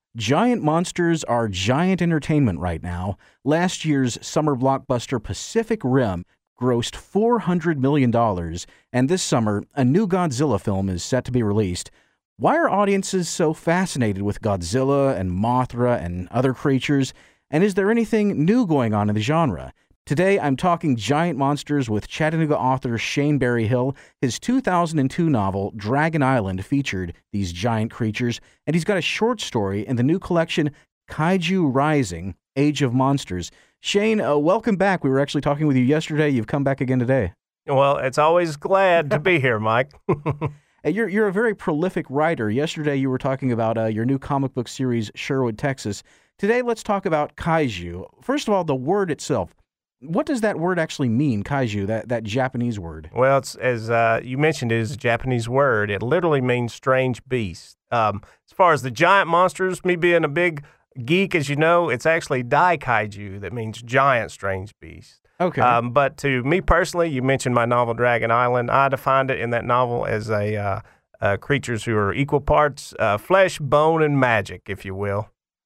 Giant monsters are giant entertainment right now. Last year's summer blockbuster Pacific Rim grossed $400 million, and this summer, a new Godzilla film is set to be released. Why are audiences so fascinated with Godzilla and Mothra and other creatures? And is there anything new going on in the genre? Today, I'm talking giant monsters with Chattanooga author Shane Berryhill. His 2002 novel, Dragon Island, featured these giant creatures, and he's got a short story in the new collection, Kaiju Rising: Age of Monsters. Shane, welcome back. We were actually talking with you yesterday. You've come back again today. Well, it's always glad to be here, Mike. You're a very prolific writer. Yesterday, you were talking about your new comic book series, Sherwood, Texas. Today, let's talk about kaiju. First of all, the word itself. What does that word actually mean, kaiju, that Japanese word? Well, it's, as you mentioned, it is a Japanese word. It literally means strange beast. As far as the giant monsters, me being a big geek, as you know, it's actually Daikaiju, that means giant strange beast. Okay. But to me personally, you mentioned my novel, Dragon Island. I defined it in that novel as creatures who are equal parts flesh, bone, and magic, if you will.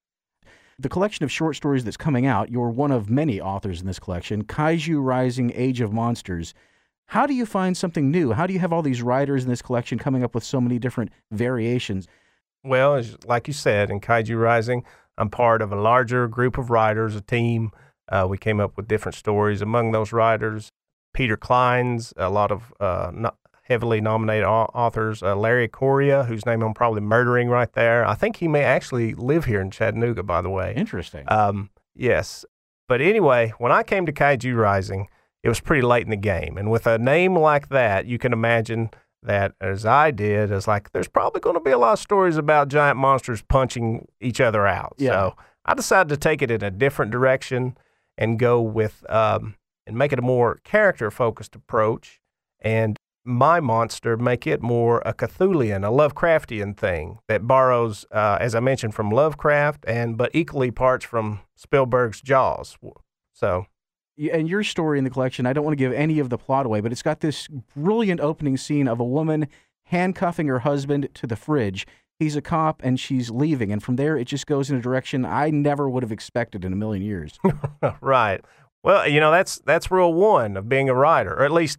The collection of short stories that's coming out, you're one of many authors in this collection, Kaiju Rising: Age of Monsters. How do you find something new? How do you have all these writers in this collection coming up with so many different variations? Well, like you said, in Kaiju Rising, I'm part of a larger group of writers, a team. We came up with different stories. Among those writers, Peter Klein's, a lot of heavily nominated authors, Larry Correia, whose name I'm probably murdering right there. I think he may actually live here in Chattanooga, by the way. Interesting. Yes. But anyway, when I came to Kaiju Rising, it was pretty late in the game. And with a name like that, you can imagine that, as I did, it's like there's probably going to be a lot of stories about giant monsters punching each other out. Yeah. So I decided to take it in a different direction and go with and make it a more character-focused approach, and my monster make it more a Cthulhian, a Lovecraftian thing that borrows, as I mentioned, from Lovecraft, but equally parts from Spielberg's Jaws. So, and your story in the collection, I don't want to give any of the plot away, but it's got this brilliant opening scene of a woman handcuffing her husband to the fridge. He's a cop, and she's leaving, and from there, it just goes in a direction I never would have expected in a million years. Right. Well, you know, that's rule one of being a writer, or at least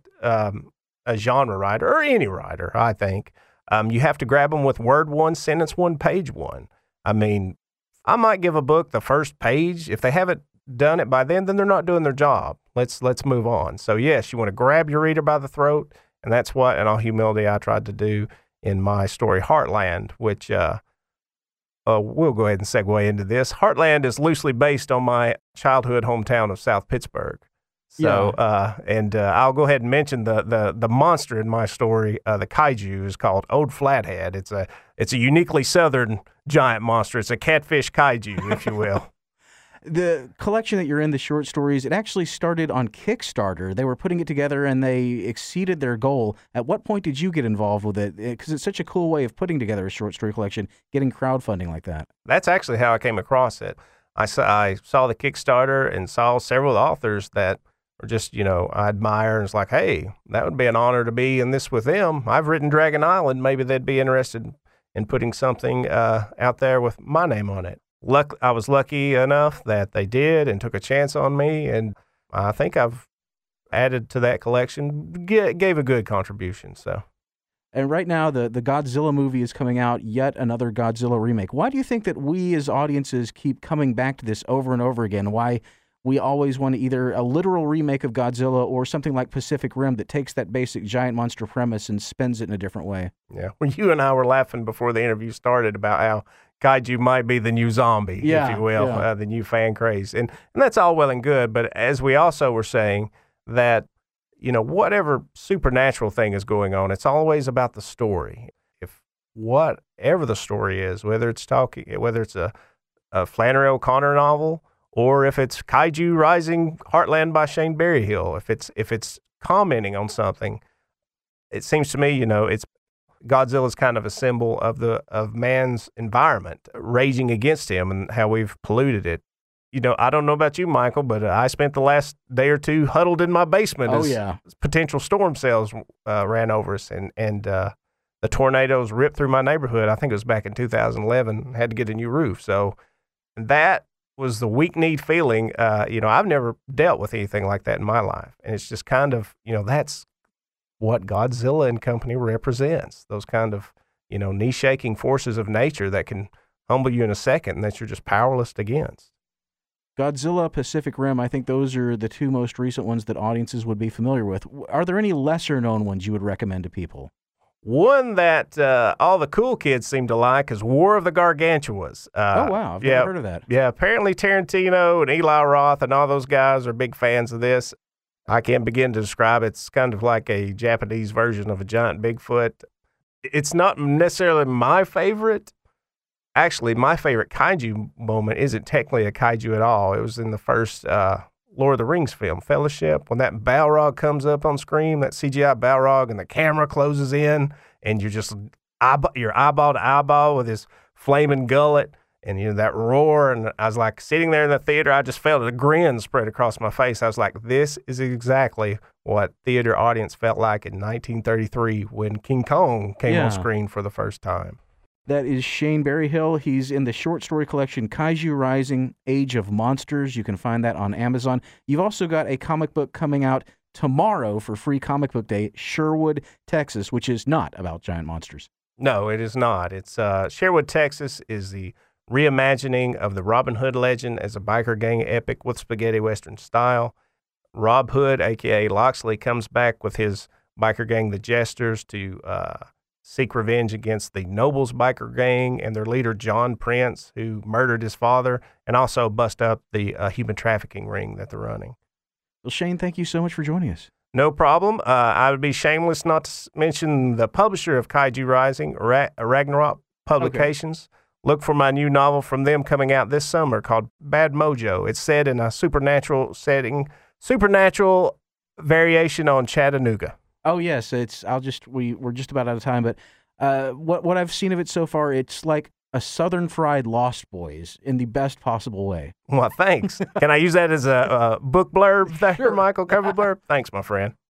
a genre writer, or any writer, I think. You have to grab them with word one, sentence one, page one. I mean, I might give a book the first page. If they haven't done it by then they're not doing their job. Let's move on. So, yes, you want to grab your reader by the throat, and that's what, in all humility, I tried to do in my story, Heartland, which we'll go ahead and segue into this. Heartland is loosely based on my childhood hometown of South Pittsburgh. So, yeah. I'll go ahead and mention the monster in my story. The kaiju is called Old Flathead. It's a uniquely southern giant monster. It's a catfish kaiju, if you will. The collection that you're in, the short stories, it actually started on Kickstarter. They were putting it together and they exceeded their goal. At what point did you get involved with it? Because it's such a cool way of putting together a short story collection, getting crowdfunding like that. That's actually how I came across it. I saw the Kickstarter and saw several authors that or just, I admire, and it's like, hey, that would be an honor to be in this with them. I've written Dragon Island. Maybe they'd be interested in putting something out there with my name on it. I was lucky enough that they did and took a chance on me, and I think I've added to that collection, gave a good contribution. So. And right now, the Godzilla movie is coming out, yet another Godzilla remake. Why do you think that we as audiences keep coming back to this over and over again? Why we always want either a literal remake of Godzilla or something like Pacific Rim that takes that basic giant monster premise and spins it in a different way? Yeah. Well, you and I were laughing before the interview started about how kaiju might be the new zombie, if you will, the new fan craze. And that's all well and good, but as we also were saying, that, whatever supernatural thing is going on, it's always about the story. If whatever the story is, whether it's a Flannery O'Connor novel, or if it's Kaiju Rising: Heartland by Shane Berryhill, if it's commenting on something, it seems to me, it's Godzilla's kind of a symbol of man's environment raging against him and how we've polluted it. I don't know about you, Michael, but I spent the last day or two huddled in my basement as potential storm cells ran over us, and the tornadoes ripped through my neighborhood. I think it was back in 2011. Had to get a new roof. So that was the weak-kneed feeling. I've never dealt with anything like that in my life. And it's just kind of, that's what Godzilla and company represents. Those kind of, knee-shaking forces of nature that can humble you in a second and that you're just powerless against. Godzilla, Pacific Rim, I think those are the two most recent ones that audiences would be familiar with. Are there any lesser-known ones you would recommend to people? One that all the cool kids seem to like is War of the Gargantuas. Oh, wow. I've never heard of that. Yeah, apparently Tarantino and Eli Roth and all those guys are big fans of this. I can't begin to describe it. It's kind of like a Japanese version of a giant Bigfoot. It's not necessarily my favorite. Actually, my favorite kaiju moment isn't technically a kaiju at all. It was in the first Lord of the Rings film, Fellowship, when that Balrog comes up on screen, that CGI Balrog, and the camera closes in, and you're just you're eyeball to eyeball with his flaming gullet, and that roar. And I was like sitting there in the theater, I just felt a grin spread across my face. I was like, this is exactly what theater audience felt like in 1933 when King Kong came on screen for the first time. That is Shane Berryhill. He's in the short story collection Kaiju Rising, Age of Monsters. You can find that on Amazon. You've also got a comic book coming out tomorrow for Free Comic Book Day, Sherwood, Texas, which is not about giant monsters. No, it is not. It's Sherwood, Texas is the reimagining of the Robin Hood legend as a biker gang epic with spaghetti western style. Rob Hood, a.k.a. Loxley, comes back with his biker gang, the Jesters, to seek revenge against the Nobles biker gang and their leader, John Prince, who murdered his father, and also bust up the human trafficking ring that they're running. Well, Shane, thank you so much for joining us. No problem. I would be shameless not to mention the publisher of Kaiju Rising, Ragnarok Publications. Okay. Look for my new novel from them coming out this summer called Bad Mojo. It's set in a supernatural setting, supernatural variation on Chattanooga. Oh yes, we're just about out of time, but what I've seen of it so far, it's like a Southern Fried Lost Boys in the best possible way. Well, thanks. Can I use that as a book blurb there, Sure. Michael? Cover blurb? Thanks, my friend.